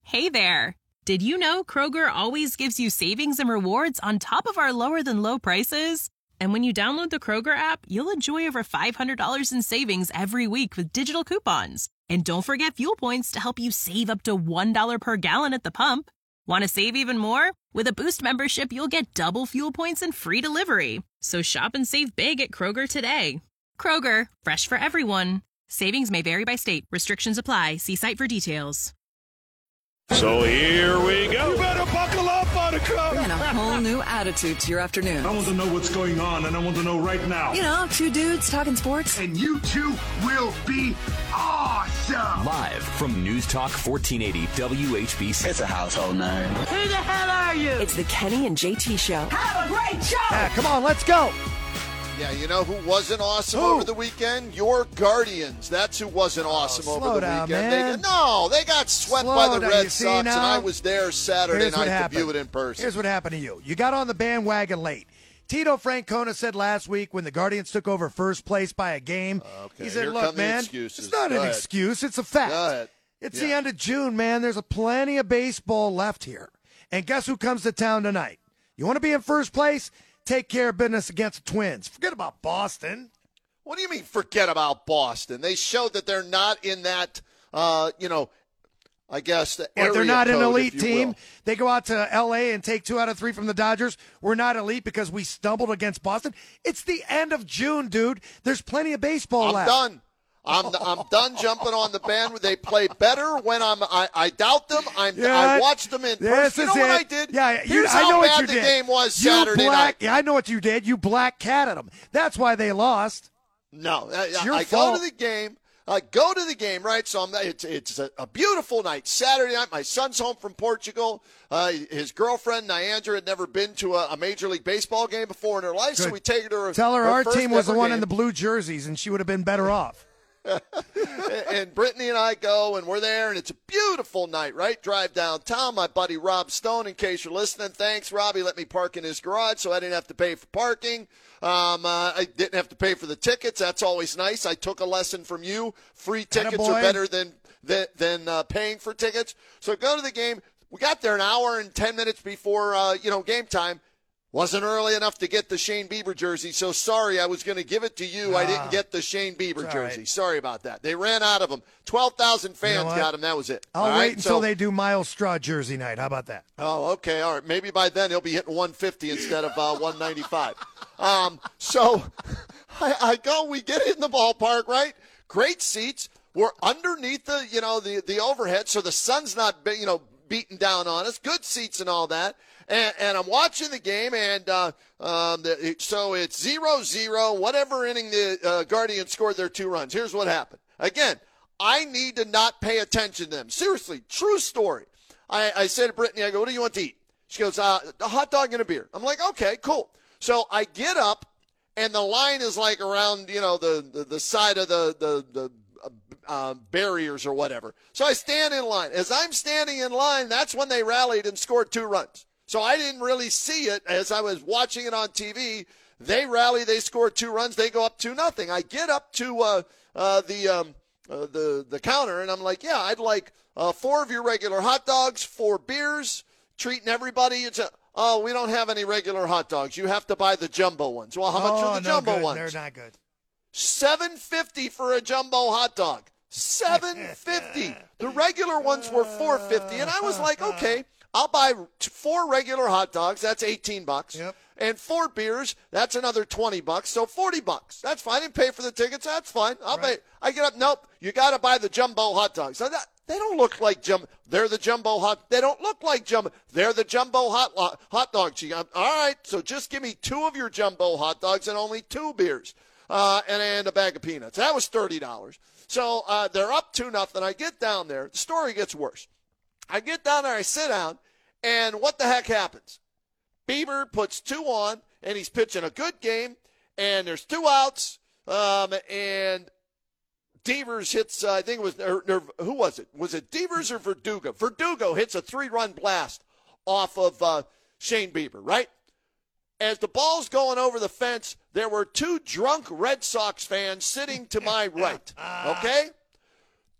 Hey there! Did you know Kroger always gives you savings and rewards on top of our lower-than-low prices? And when you download the Kroger app, you'll enjoy over $500 in savings every week with digital coupons. And don't forget fuel points to help you save up to $1 per gallon at the pump. Want to save even more? With a Boost membership, you'll get double fuel points and free delivery. So shop and save big at Kroger today. Kroger, fresh for everyone. Savings may vary by state. Restrictions apply. See site for details. So here we go. You better buckle up, Buttercup. And a whole new attitude to your afternoon. I want to know what's going on, and I want to know right now. You know, two dudes talking sports. And you two will be awesome. Live from News Talk 1480 WHBC. It's a household name. Who the hell are you? It's the Kenny and JT Show. Have a great show. Come on, let's go. Yeah, you know who wasn't awesome Who? over the weekend? Your Guardians. That's who wasn't awesome over the down, weekend. man. They got swept Slow by the down. Red You see Sox, now? and I was there Saturday Here's what night to happened. view it in person. Here's what happened to you. You got on the bandwagon late. Tito Francona said last week when the Guardians took over first place by a game, he said, here look, come the man, excuses. it's not Go an ahead. excuse. It's a fact. Go ahead. It's the end of June, man. There's plenty of baseball left here. And guess who comes to town tonight? You want to be in first place? Take care of business against the Twins. Forget about Boston. What do you mean forget about Boston? They showed that they're not in that, I guess, the area They're not an code, elite if you team. will. They go out to L.A. and take 2 out of 3 from the Dodgers. We're not elite because we stumbled against Boston. It's the end of June, dude. There's plenty of baseball I'm left. done. I'm done jumping on the band. They play better when I doubt them. I watched them in person. You know what I did? Yeah, Here's I know how what bad you the did. game was You Saturday night. Yeah, I know what you did. You black catted them. That's why they lost. No, your I fault. go to the game. I go to the game, right? So it's a beautiful night. Saturday night, my son's home from Portugal. His girlfriend, Nyandra, had never been to a Major League Baseball game before in her life, so Good. we take her to her Tell her our first team was the ever one game. in the blue jerseys, and she would have been better off. And Brittany and I go, and we're there, and it's a beautiful night, right? Drive downtown. My buddy Rob Stone, in case you're listening, thanks, Robbie, let me park in his garage so I didn't have to pay for parking. I didn't have to pay for the tickets. That's always nice. I took a lesson from you. Free tickets are better than paying for tickets. So go to the game. We got there an hour and 10 minutes before game time. Wasn't early enough to get the Shane Bieber jersey, so sorry, I was going to give it to you. I didn't get the Shane Bieber jersey. Right. Sorry about that. They ran out of them. 12,000 fans got them. That was it. I'll All wait right? until they do Miles Straw jersey night. How about that? Oh, okay. All right. Maybe by then he'll be hitting 150 instead of 195. So I go, we get in the ballpark, right? Great seats. We're underneath the overhead, so the sun's not, beating down on us. Good seats and all that. And I'm watching the game, and so it's 0-0. Whatever inning the Guardians scored their 2 runs. Here's what happened. Again, I need to not pay attention to them. Seriously, true story. I said to Brittany, I go, what do you want to eat? She goes, a hot dog and a beer. I'm like, okay, cool. So I get up, and the line is like around, the side of the barriers or whatever. So I stand in line. As I'm standing in line, that's when they rallied and scored 2 runs. So I didn't really see it as I was watching it on TV. They rally, they score 2 runs, they go up 2-0. I get up to the counter, and I'm like, yeah, I'd like 4 of your regular hot dogs, 4 beers, treating everybody. We don't have any regular hot dogs. You have to buy the jumbo ones. Well, how much are the jumbo ones? They're not good. $7.50 for a jumbo hot dog. $7.50. The regular ones were $4.50, and I was like, okay, I'll buy 4 regular hot dogs. That's $18. Yep. And 4 beers. That's another $20. So $40. That's fine. I didn't pay for the tickets. That's fine. I'll pay. I get up. Nope. You got to buy the jumbo hot dogs. So they don't look like jumbo. They're the jumbo hot. They don't look like jumbo. They're the jumbo hot dogs. All right. So just give me 2 of your jumbo hot dogs and only 2 beers. And a bag of peanuts. That was $30. So they're up 2-0. I get down there. The story gets worse. I get down there, I sit down, and what the heck happens? Bieber puts 2 on, and he's pitching a good game, and there's 2 outs, and Devers hits, I think it was, who was it? Was it Devers or Verdugo? Verdugo hits a 3-run blast off of Shane Bieber, right? As the ball's going over the fence, there were 2 drunk Red Sox fans sitting to my right, okay?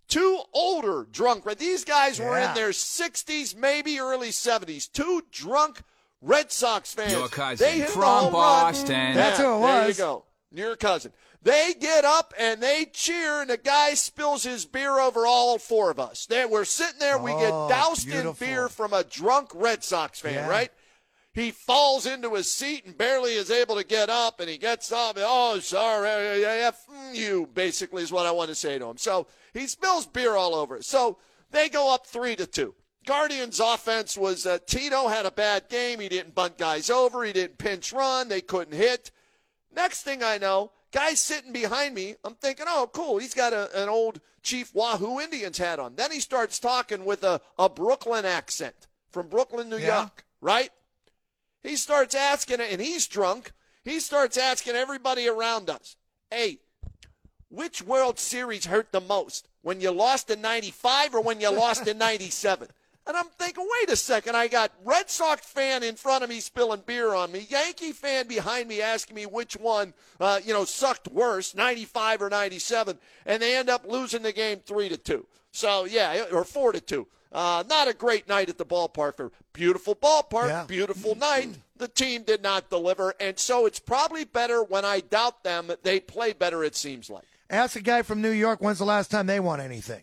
Two older drunk. These guys were in their 60s, maybe early 70s. Two drunk Red Sox fans. Your cousin they hit from the home Boston. Run. That's who it was. There you go. Your cousin. They get up and they cheer, and the guy spills his beer over all four of us. We're sitting there. We get doused beautiful. in beer from a drunk Red Sox fan, right? He falls into his seat and barely is able to get up, and he gets up. Oh, sorry, F you, basically is what I want to say to him. So he spills beer all over it. So they go up 3-2. Guardians' offense was Tito had a bad game. He didn't bunt guys over. He didn't pinch run. They couldn't hit. Next thing I know, guy's sitting behind me. I'm thinking, oh, cool. He's got an old Chief Wahoo Indians hat on. Then he starts talking with a Brooklyn accent from Brooklyn, New York, right? He starts asking, and he's drunk, he starts asking everybody around us, hey, which World Series hurt the most? When you lost in 95 or when you lost in 97? And I'm thinking, wait a second, I got Red Sox fan in front of me spilling beer on me, Yankee fan behind me asking me which one, sucked worse, 95 or 97, and they end up losing the game 3-2. So, or 4-2. Not a great night at the ballpark. Beautiful ballpark, beautiful night. The team did not deliver, and so it's probably better when I doubt them. They play better, it seems like. Ask a guy from New York when's the last time they won anything.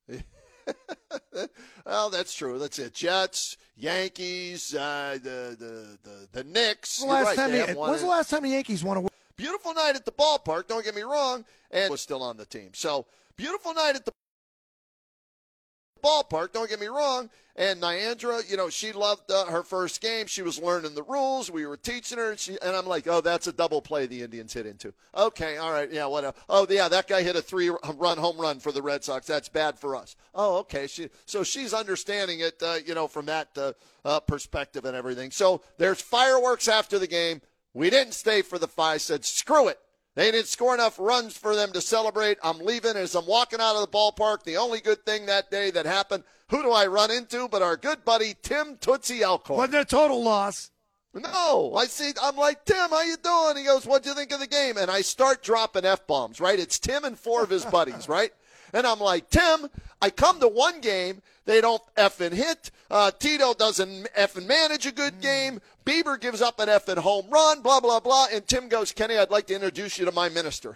Well, that's true. That's it. Jets, Yankees, the Knicks. When's the last time the Yankees won a World? Beautiful night at the ballpark, don't get me wrong, and was still on the team. So, beautiful night at the ballpark, don't get me wrong, and Nyandra, she loved her first game. She was learning the rules. We were teaching her, and I'm like, oh, that's a double play the Indians hit into. Okay, all right, whatever. Oh, yeah, that guy hit a 3-run home run for the Red Sox. That's bad for us. Oh, okay. So she's understanding it, from that perspective and everything. So there's fireworks after the game. We didn't stay for the five. Said, screw it. They didn't score enough runs for them to celebrate. I'm leaving. As I'm walking out of the ballpark, the only good thing that day that happened, who do I run into but our good buddy Tim Tootsie Alcorn. Wasn't a total loss. No. I'm like, Tim, how you doing? He goes, what'd you think of the game? And I start dropping F-bombs, right? It's Tim and four of his buddies, right? And I'm like, Tim, I come to one game. They don't effing hit. Tito doesn't effing manage a good game. Bieber gives up an effing home run, blah, blah, blah. And Tim goes, Kenny, I'd like to introduce you to my minister.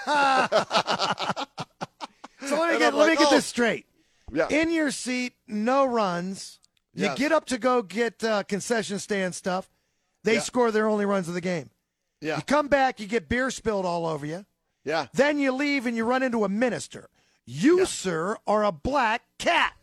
So let me get this straight. Yeah. In your seat, no runs. You get up to go get concession stand stuff. They score their only runs of the game. Yeah. You come back, you get beer spilled all over you. Yeah. Then you leave and you run into a minister. You, sir, are a black cat.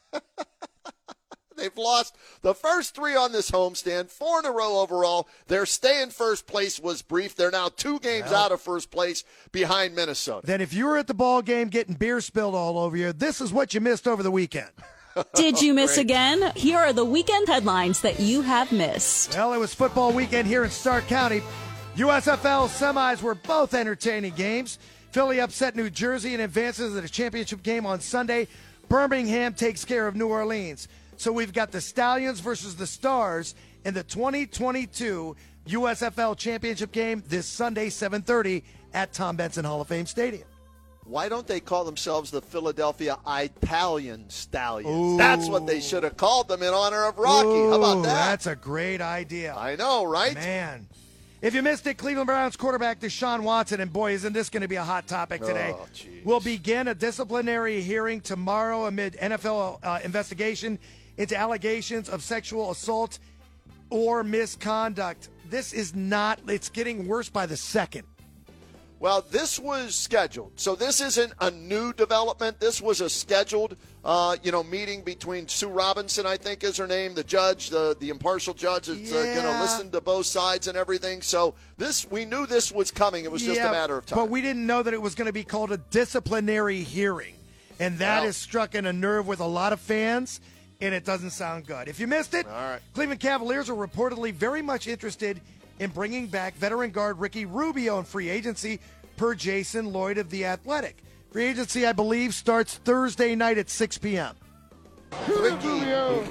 They've lost the first 3 on this homestand, 4 in a row overall. Their stay in first place was brief. They're now 2 games out of first place behind Minnesota. Then if you were at the ball game getting beer spilled all over you, this is what you missed over the weekend. Did you miss again? Here are the weekend headlines that you have missed. Well, it was football weekend here in Stark County. USFL semis were both entertaining games. Philly upset New Jersey and advances to the championship game on Sunday. Birmingham takes care of New Orleans. So we've got the Stallions versus the Stars in the 2022 USFL championship game this Sunday, 7:30 at Tom Benson Hall of Fame Stadium. Why don't they call themselves the Philadelphia Italian Stallions? Ooh. That's what they should have called them in honor of Rocky. How about that? That's a great idea. I know, right? Man. If you missed it, Cleveland Browns quarterback Deshaun Watson, and boy, isn't this going to be a hot topic today, will begin a disciplinary hearing tomorrow amid NFL investigation into allegations of sexual assault or misconduct. This is not, it's getting worse by the second. Well, this was scheduled. So this isn't a new development. This was a scheduled, meeting between Sue Robinson, I think is her name, the judge, the impartial judge that's going to listen to both sides and everything. So we knew this was coming. It was just a matter of time. But we didn't know that it was going to be called a disciplinary hearing. And that has struck in a nerve with a lot of fans, and it doesn't sound good. If you missed it, Cleveland Cavaliers are reportedly very much interested in bringing back veteran guard Ricky Rubio in free agency, per Jason Lloyd of The Athletic. Free agency, I believe, starts Thursday night at 6 p.m. Ricky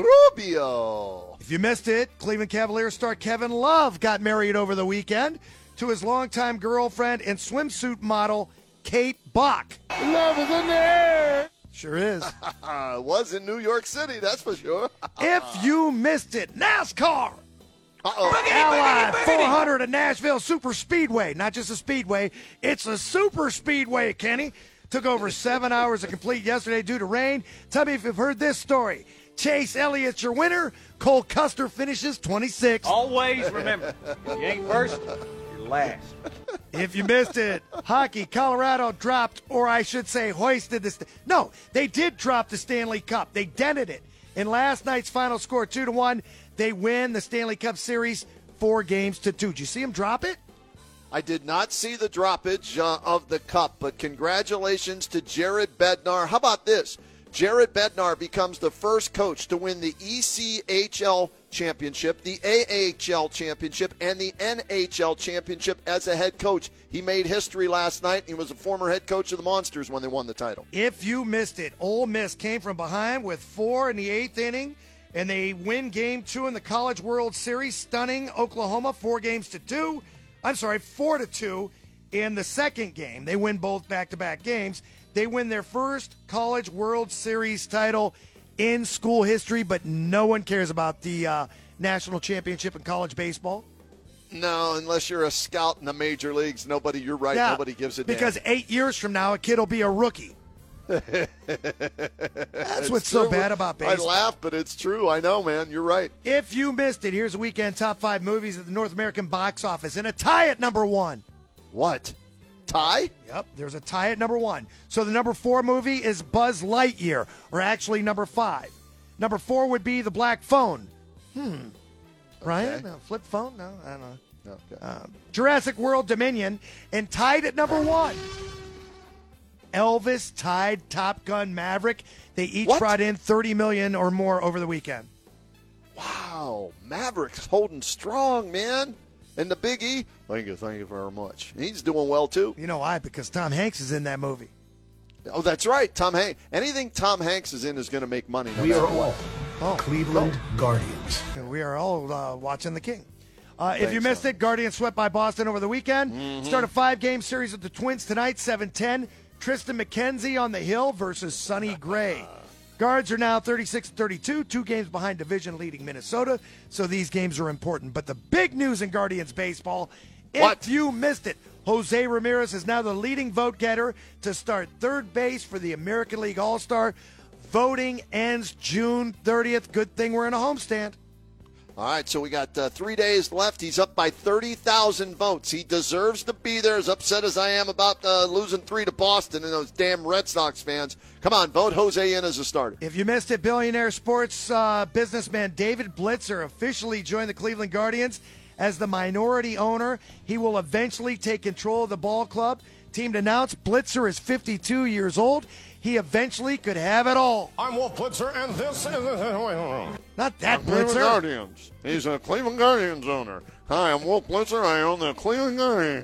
Rubio. If you missed it, Cleveland Cavaliers star Kevin Love got married over the weekend to his longtime girlfriend and swimsuit model, Kate Bach. Love is in the air. Sure is. It was in New York City, that's for sure. If you missed it, NASCAR. Uh-oh. Ally 400 at Nashville Super Speedway. Not just a speedway, it's a super speedway, Kenny. Took over 7 hours to complete yesterday due to rain. Tell me if you've heard this story. Chase Elliott's your winner. Cole Custer finishes 26th. Always remember, if you ain't first, you're last. If you missed it, hockey, Colorado dropped, or I should say hoisted the no, they did drop the Stanley Cup. They dented it. In last night's final score, 2-1, they win the Stanley Cup Series 4-2. Did you see them drop it? I did not see the droppage of the cup, but congratulations to Jared Bednar. How about this? Jared Bednar becomes the first coach to win the ECHL championship, the AHL championship, and the NHL championship as a head coach. He made history last night. He was a former head coach of the Monsters when they won the title. If you missed it, Ole Miss came from behind with 4 in the 8th inning, and they win Game 2 in the College World Series, stunning Oklahoma 4-2. I'm sorry, 4-2 in the second game. They win both back-to-back games. They win their first College World Series title in school history, but no one cares about the national championship in college baseball. No, unless you're a scout in the major leagues. You're right, yeah, nobody gives a damn. Because 8 years from now, a kid will be a rookie. That's what's so bad about baseball. I laugh, but it's true. I know, man. You're right. If you missed it, here's a weekend top 5 movies at the North American box office and a tie at number 1. What? Tie? Yep, there's a tie at number 1. So the number 4 movie is Buzz Lightyear, or actually number 5. Number 4 would be The Black Phone. Ryan? Okay. No, flip phone? No, I don't know. Okay. Jurassic World Dominion, and tied at number 1. Elvis tied Top Gun Maverick. They each brought in $30 million or more over the weekend. Wow, Maverick's holding strong, man. And the Big E, thank you very much. He's doing well, too. You know why? Because Tom Hanks is in that movie. Oh, that's right, Tom Hanks. Anything Tom Hanks is in is going to make money. We are all Cleveland Guardians. We are all watching the King. If you missed it, Guardians swept by Boston over the weekend. Start a 5-game series with the Twins tonight, 7-10. Tristan McKenzie on the hill versus Sonny Gray. Guards are now 36-32, 2 games behind division-leading Minnesota, so these games are important. But the big news in Guardians baseball, if you missed it, Jose Ramirez is now the leading vote-getter to start third base for the American League All-Star. Voting ends June 30th. Good thing we're in a homestand. All right, so we got 3 days left. He's up by 30,000 votes. He deserves to be there, as upset as I am about losing 3 to Boston and those damn Red Sox fans. Come on, vote Jose in as a starter. If you missed it, billionaire sports businessman David Blitzer officially joined the Cleveland Guardians as the minority owner. He will eventually take control of the ball club. Team announced Blitzer is 52 years old. He eventually could have it all. I'm Walt Blitzer, and this is... Not that Cleveland Blitzer. Guardians. He's a Cleveland Guardians owner. Hi, I'm Walt Blitzer. I own the Cleveland Guardians.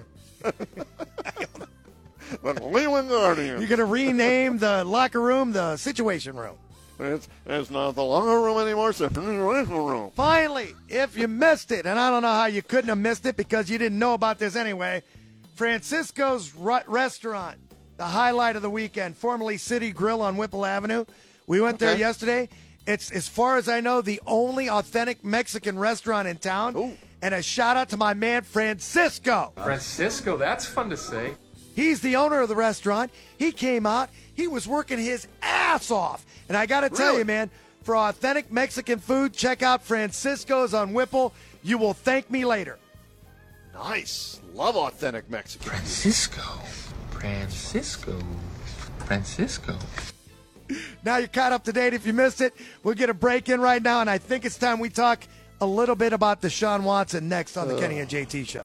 The Cleveland Guardians. You're going to rename the locker room the Situation Room. It's not the locker room anymore. It's the situation room. Finally, if you missed it, and I don't know how you couldn't have missed it because you didn't know about this anyway, Francisco's Restaurant, the highlight of the weekend, formerly City Grill on Whipple Avenue. We went there yesterday. It's, as far as I know, the only authentic Mexican restaurant in town. Ooh. And a shout-out to my man, Francisco. Francisco, that's fun to say. He's the owner of the restaurant. He came out. He was working his ass off. And I got to tell you, man, for authentic Mexican food, check out Francisco's on Whipple. You will thank me later. Nice. Love authentic Mexican. Francisco. Now you're caught up to date. If you missed it, we'll get a break in right now. And I think it's time we talk a little bit about Deshaun Watson next on the Kenny and JT Show.